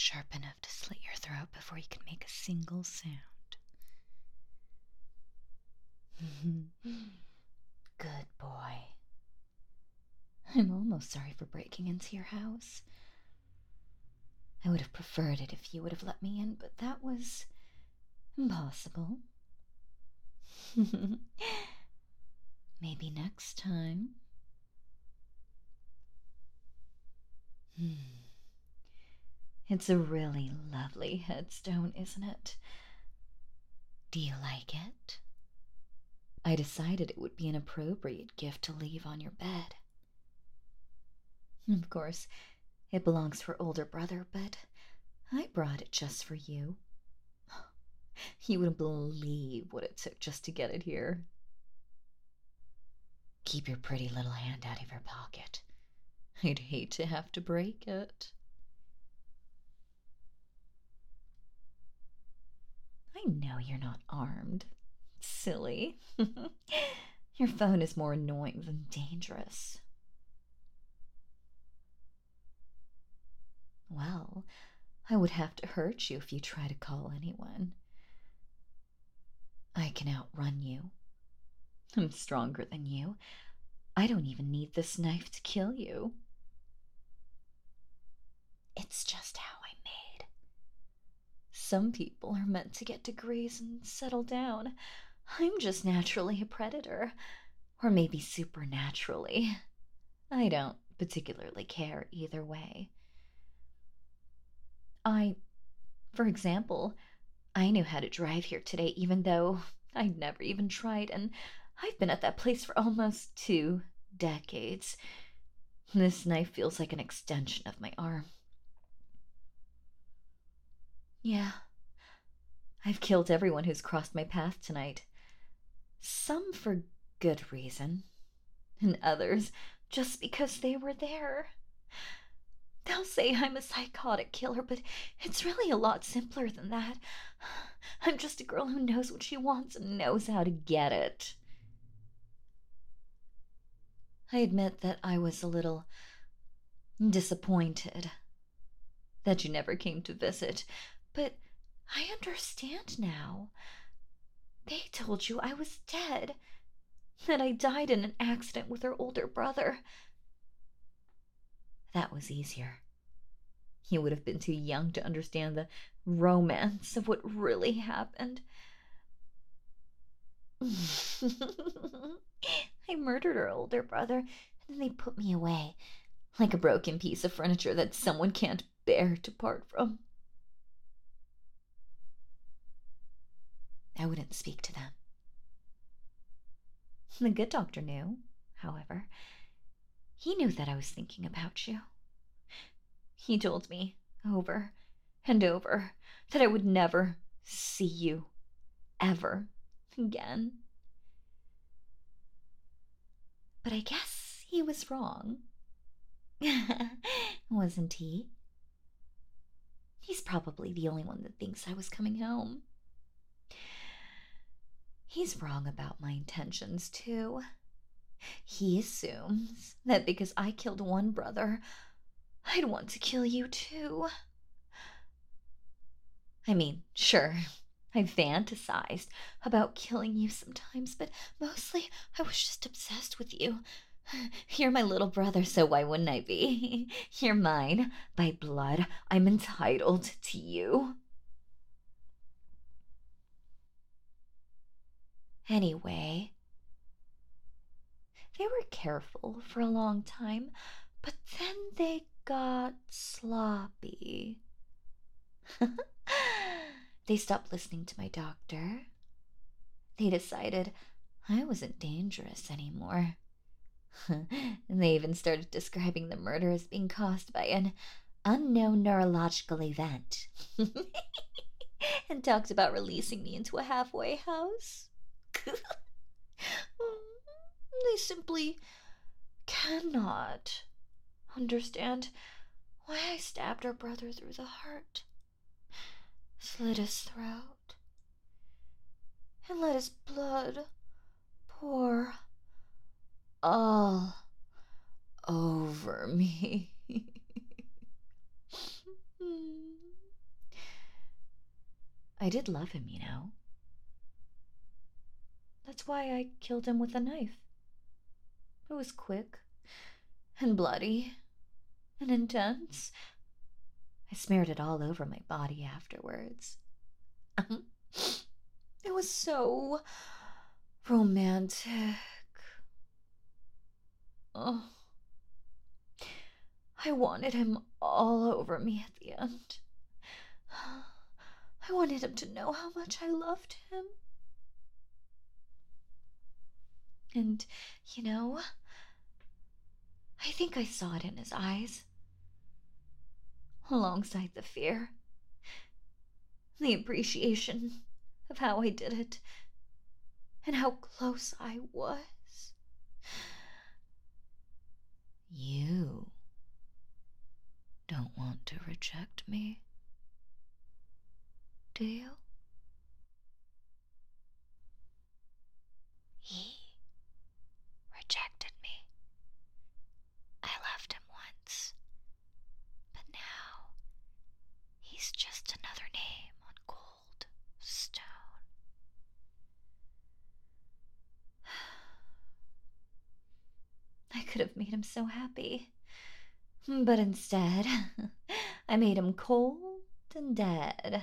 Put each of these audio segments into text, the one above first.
sharp enough to slit your throat before you can make a single sound. Good boy. I'm almost sorry for breaking into your house. I would have preferred it if you would have let me in, but that was impossible. Maybe next time. It's a really lovely headstone, isn't it? Do you like it? I decided it would be an appropriate gift to leave on your bed. Of course, it belongs to her older brother, but I brought it just for you. You wouldn't believe what it took just to get it here. Keep your pretty little hand out of your pocket. I'd hate to have to break it. I know you're not armed. Silly. Your phone is more annoying than dangerous. Well, I would have to hurt you if you try to call anyone. I can outrun you. I'm stronger than you. I don't even need this knife to kill you. It's just how I'm made. Some people are meant to get degrees and settle down. I'm just naturally a predator. Or maybe supernaturally. I don't particularly care either way. For example, I knew how to drive here today even though I'd never even tried, and I've been at that place for almost 2 decades. This knife feels like an extension of my arm. Yeah, I've killed everyone who's crossed my path tonight. Some for good reason, and others just because they were there. They'll say I'm a psychotic killer, but it's really a lot simpler than that. I'm just a girl who knows what she wants and knows how to get it. I admit that I was a little disappointed that you never came to visit, but I understand now. They told you I was dead, that I died in an accident with her older brother. That was easier. You would have been too young to understand the romance of what really happened. I murdered her older brother, and then they put me away, like a broken piece of furniture that someone can't bear to part from. I wouldn't speak to them. The good doctor knew, however. He knew that I was thinking about you. He told me over and over that I would never see you ever again. But I guess he was wrong. Wasn't he? He's probably the only one that thinks I was coming home. He's wrong about my intentions, too. He assumes that because I killed one brother, I'd want to kill you too. I mean, sure, I've fantasized about killing you sometimes, but mostly I was just obsessed with you. You're my little brother, so why wouldn't I be? You're mine. By blood, I'm entitled to you. Anyway, they were careful for a long time, but then they got sloppy. They stopped listening to my doctor. They decided I wasn't dangerous anymore. And they even started describing the murder as being caused by an unknown neurological event. And talked about releasing me into a halfway house. They simply cannot understand why I stabbed our brother through the heart, slit his throat, and let his blood pour all over me. I did love him, you know. That's why I killed him with a knife. It was quick and bloody and intense. I smeared it all over my body afterwards. It was so romantic. Oh, I wanted him all over me at the end. I wanted him to know how much I loved him. And, you know, I think I saw it in his eyes. Alongside the fear. The appreciation of how I did it. And how close I was. You don't want to reject me, do you? He rejected me. I loved him once, but now he's just another name on cold stone. I could have made him so happy, but instead, I made him cold and dead.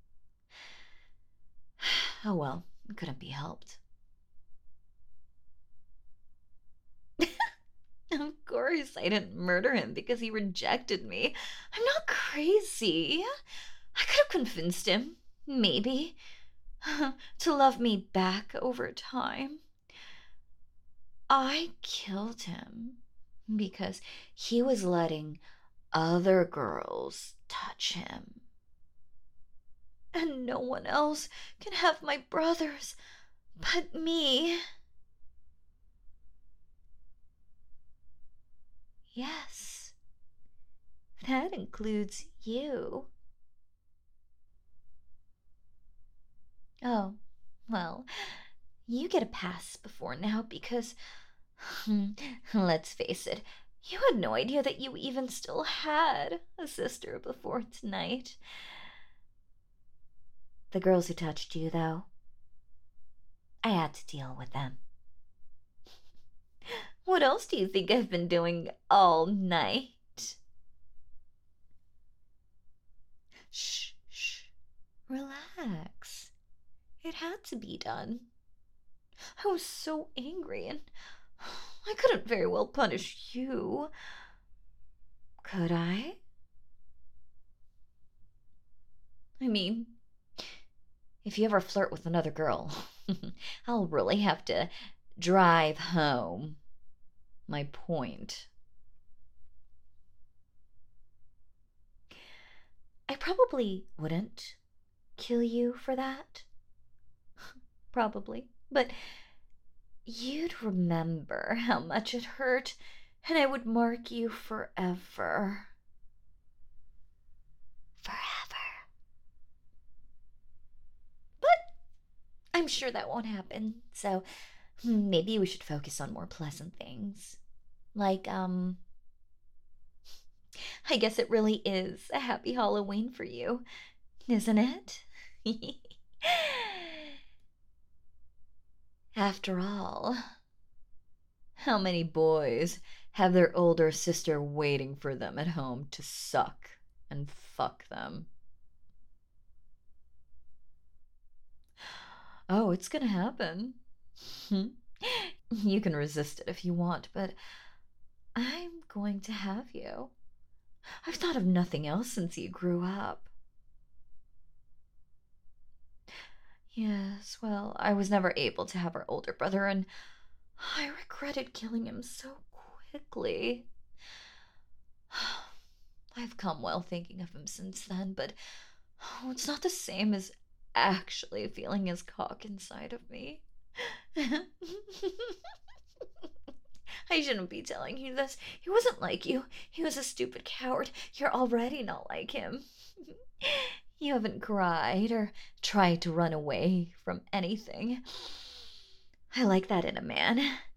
Oh well, it couldn't be helped. Of course, I didn't murder him because he rejected me. I'm not crazy. I could have convinced him, maybe, to love me back over time. I killed him because he was letting other girls touch him. And no one else can have my brothers but me. Yes, that includes you. Oh, well, you get a pass before now because, let's face it, you had no idea that you even still had a sister before tonight. The girls who touched you, though, I had to deal with them. What else do you think I've been doing all night? Shh, shh. Relax. It had to be done. I was so angry and I couldn't very well punish you. Could I? I mean, if you ever flirt with another girl, I'll really have to drive home my point. I probably wouldn't kill you for that. Probably. But you'd remember how much it hurt, and I would mark you forever. Forever. But I'm sure that won't happen, so maybe we should focus on more pleasant things. Like, I guess it really is a happy Halloween for you, isn't it? After all, how many boys have their older sister waiting for them at home to suck and fuck them? Oh, it's gonna happen. You can resist it if you want, but I'm going to have you. I've thought of nothing else since you grew up. Yes, well, I was never able to have our older brother, and I regretted killing him so quickly. I've come well thinking of him since then, but it's not the same as actually feeling his cock inside of me. I shouldn't be telling you this. He wasn't like you. He was a stupid coward. You're already not like him. You haven't cried or tried to run away from anything. I like that in a man.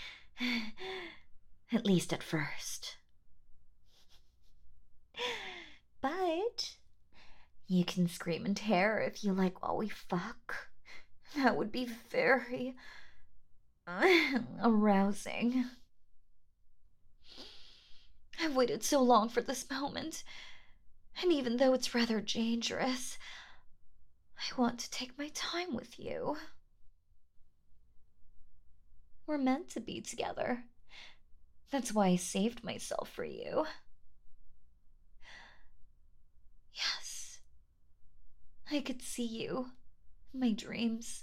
At least at first. But You can scream in terror if you like while we fuck. That would be very arousing. I've waited so long for this moment, and even though it's rather dangerous, I want to take my time with you. We're meant to be together. That's why I saved myself for you. Yes, I could see you in my dreams.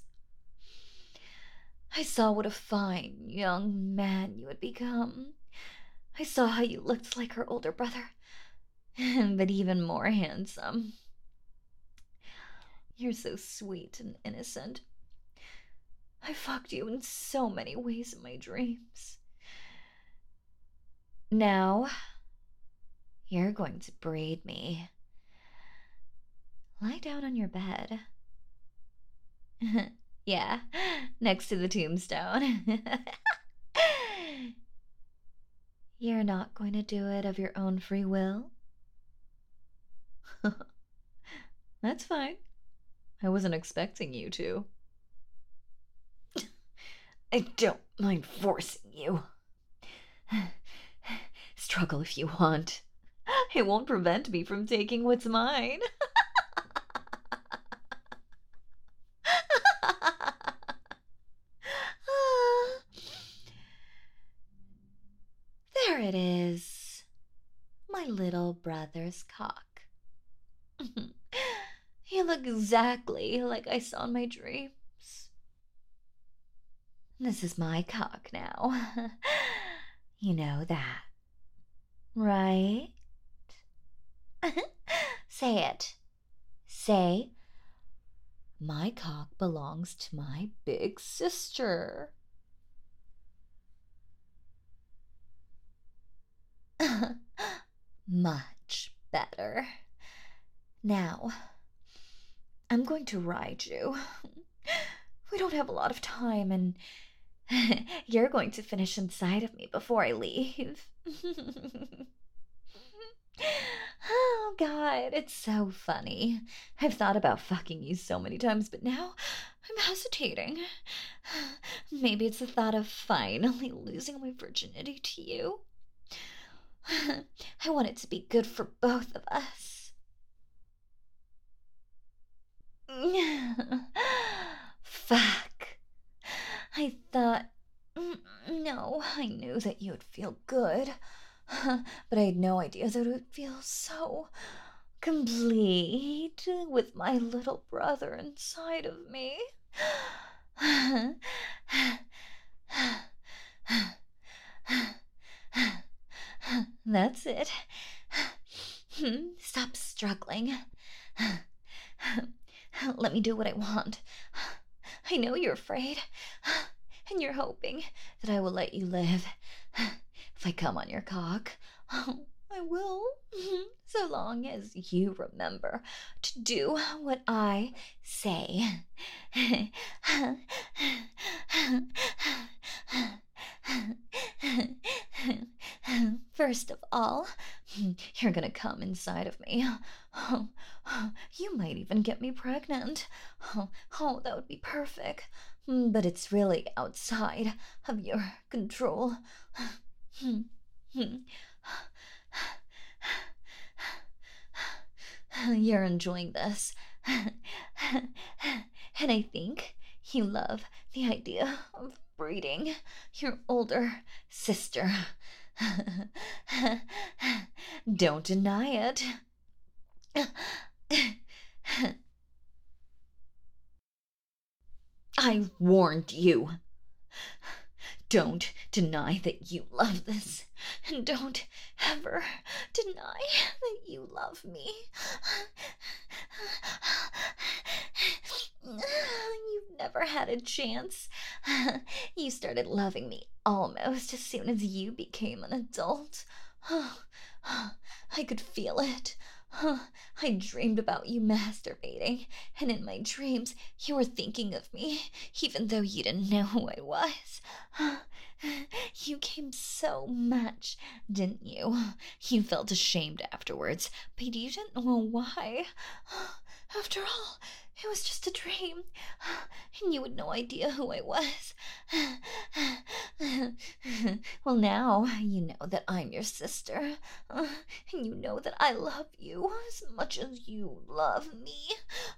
I saw what a fine young man you had become. I saw how you looked like her older brother, but even more handsome. You're so sweet and innocent. I fucked you in so many ways in my dreams. Now, you're going to braid me. Lie down on your bed. Yeah, next to the tombstone. You're not going to do it of your own free will? That's fine. I wasn't expecting you to. I don't mind forcing you. Struggle if you want. It won't prevent me from taking what's mine. There it is. My little brother's cock. You look exactly like I saw in my dreams. This is my cock now. You know that, right? Say it. Say, my cock belongs to my big sister. Much better. Now, I'm going to ride you. We don't have a lot of time, and you're going to finish inside of me before I leave. Oh, God, it's so funny. I've thought about fucking you so many times, but now I'm hesitating. Maybe it's the thought of finally losing my virginity to you. I want it to be good for both of us. Fuck. I thought. No, I knew that you would feel good. But I had no idea that it would feel so complete with my little brother inside of me. That's it. Stop struggling. Let me do what I want. I know you're afraid, and you're hoping that I will let you live. If I come on your cock, I will, so long as you remember to do what I say. First of all, you're gonna come inside of me. You might even get me pregnant. Oh, that would be perfect. But it's really outside of your control. You're enjoying this. And I think you love the idea of breeding your older sister. Don't deny it. I warned you. Don't deny that you love this. And don't ever deny that you love me. You've never had a chance. You started loving me almost as soon as you became an adult. I could feel it. I dreamed about you masturbating, and in my dreams, you were thinking of me, even though you didn't know who I was. You came so much, didn't you? You felt ashamed afterwards, but you didn't know why. After all, it was just a dream, and you had no idea who I was. Well, now you know that I'm your sister, and you know that I love you as much as you love me.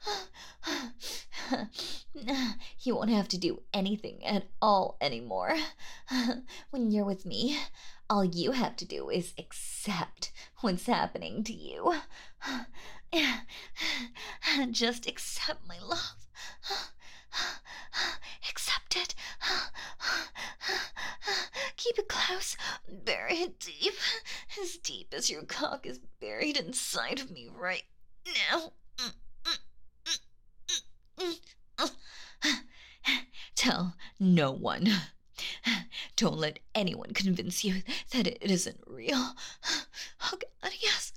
You won't have to do anything at all anymore. When you're with me, all you have to do is accept what's happening to you. Just accept my love. Accept it. Keep it close. Bury it deep. As deep as your cock is buried inside of me right now. Tell no one. Don't let anyone convince you that it isn't real. Oh, God, yes.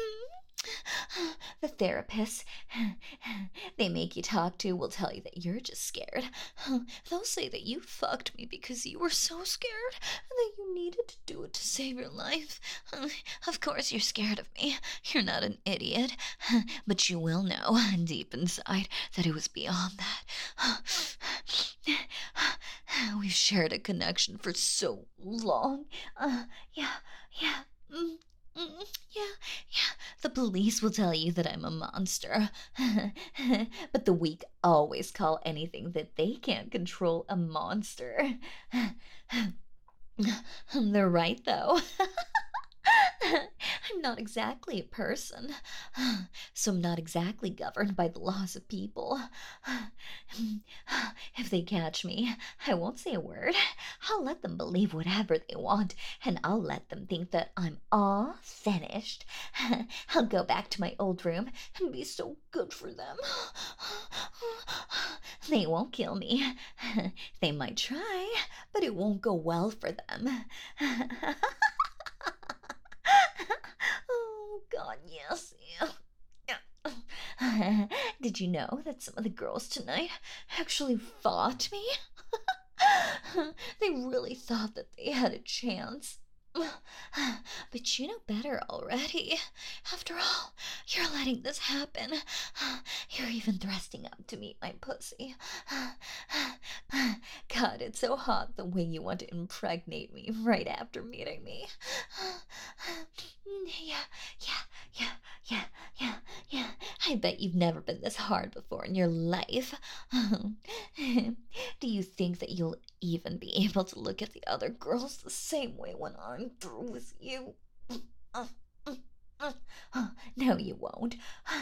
The therapists they make you talk to will tell you that you're just scared. They'll say that you fucked me because you were so scared and that you needed to do it to save your life. Of course, you're scared of me. You're not an idiot. But you will know deep inside that it was beyond that. We've shared a connection for so long. Yeah. Yeah. The police will tell you that I'm a monster. But the weak always call anything that they can't control a monster. They're right, though. I'm not exactly a person, so I'm not exactly governed by the laws of people. If they catch me, I won't say a word. I'll let them believe whatever they want, and I'll let them think that I'm all finished. I'll go back to my old room and be so good for them. They won't kill me. They might try, but it won't go well for them. Oh, God, yes. Yeah. Did you know that some of the girls tonight actually fought me? They really thought that they had a chance. But you know better already. After all, you're letting this happen. You're even thrusting up to meet my pussy. God, it's so hot the way you want to impregnate me right after meeting me. Yeah. I bet you've never been this hard before in your life. Do you think that you'll even be able to look at the other girls the same way when I'm through with you? No, you won't.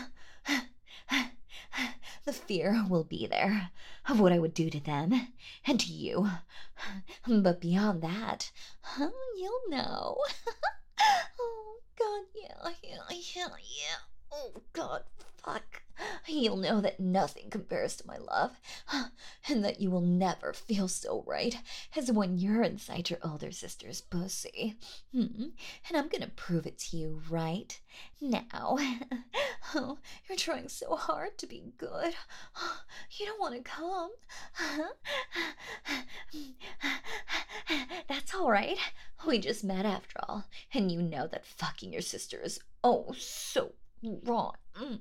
The fear will be there of what I would do to them and to you. But beyond that, you'll know. Oh, God, yeah. Oh, God, fuck. You'll know that nothing compares to my love, and that you will never feel so right as when you're inside your older sister's pussy. And I'm gonna prove it to you right now. Oh, you're trying so hard to be good. You don't want to come. That's all right. We just met after all, and you know that fucking your sister is oh so wrong.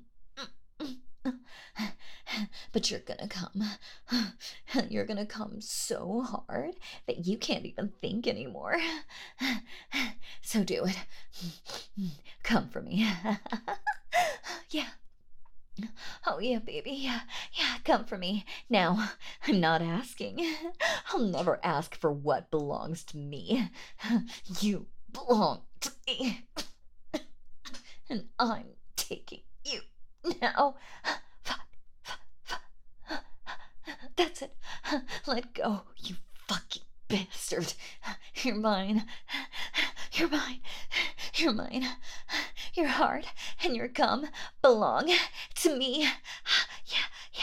But you're gonna come. You're gonna come so hard that you can't even think anymore. So do it. Come for me. Yeah. Oh, yeah, baby. Yeah, come for me. Now, I'm not asking. I'll never ask for what belongs to me. You belong to me. And I'm taking you now. That's it. Let go, you fucking bastard. You're mine. You're mine. You're mine. Your heart and your cum belong to me. Yeah.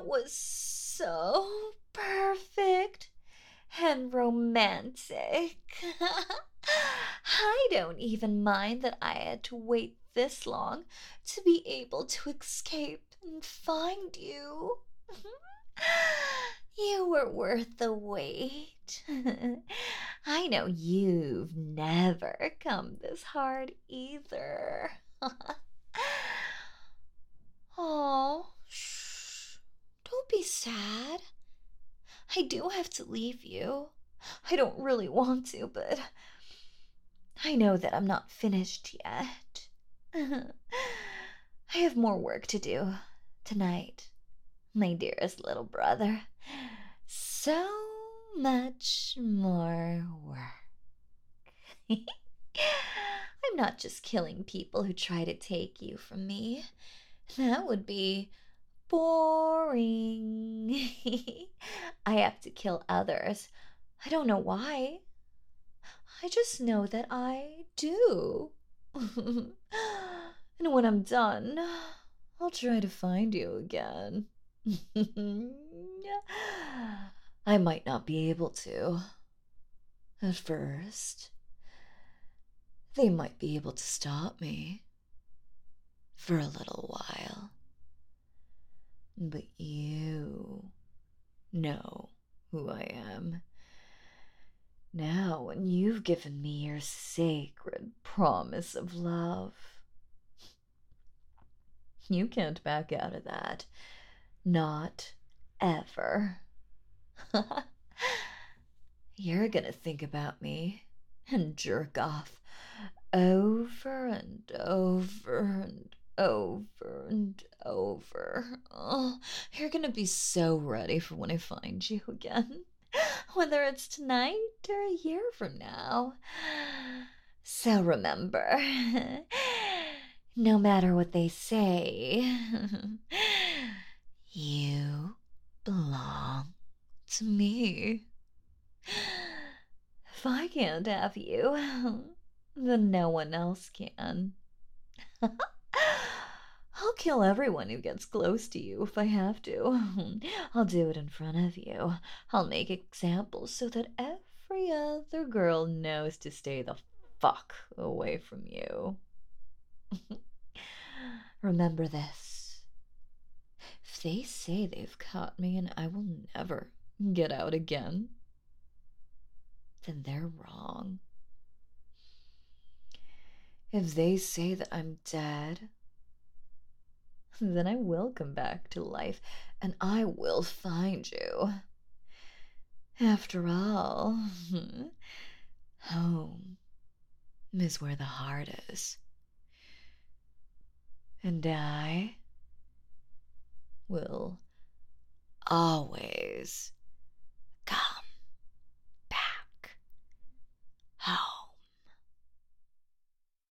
was so perfect and romantic. I don't even mind that I had to wait this long to be able to escape and find you. You were worth the wait. I know you've never come this hard either. Oh, shh. Don't be sad. I do have to leave you. I don't really want to, but I know that I'm not finished yet. I have more work to do tonight, my dearest little brother. So much more work. I'm not just killing people who try to take you from me. That would be boring. I have to kill others. I don't know why. I just know that I do. And when I'm done, I'll try to find you again. I might not be able to. At first, they might be able to stop me for a little while. But you know who I am. Now, when you've given me your sacred promise of love, you can't back out of that. Not ever. You're gonna think about me and jerk off over and over and over and over. Oh, you're gonna be so ready for when I find you again, whether it's tonight or a year from now. So remember, no matter what they say, you belong to me. If I can't have you, then no one else can. I'll kill everyone who gets close to you if I have to. I'll do it in front of you. I'll make examples so that every other girl knows to stay the fuck away from you. Remember this. If they say they've caught me and I will never get out again, then they're wrong. If they say that I'm dead, then I will come back to life and I will find you. After all, home is where the heart is. And I will always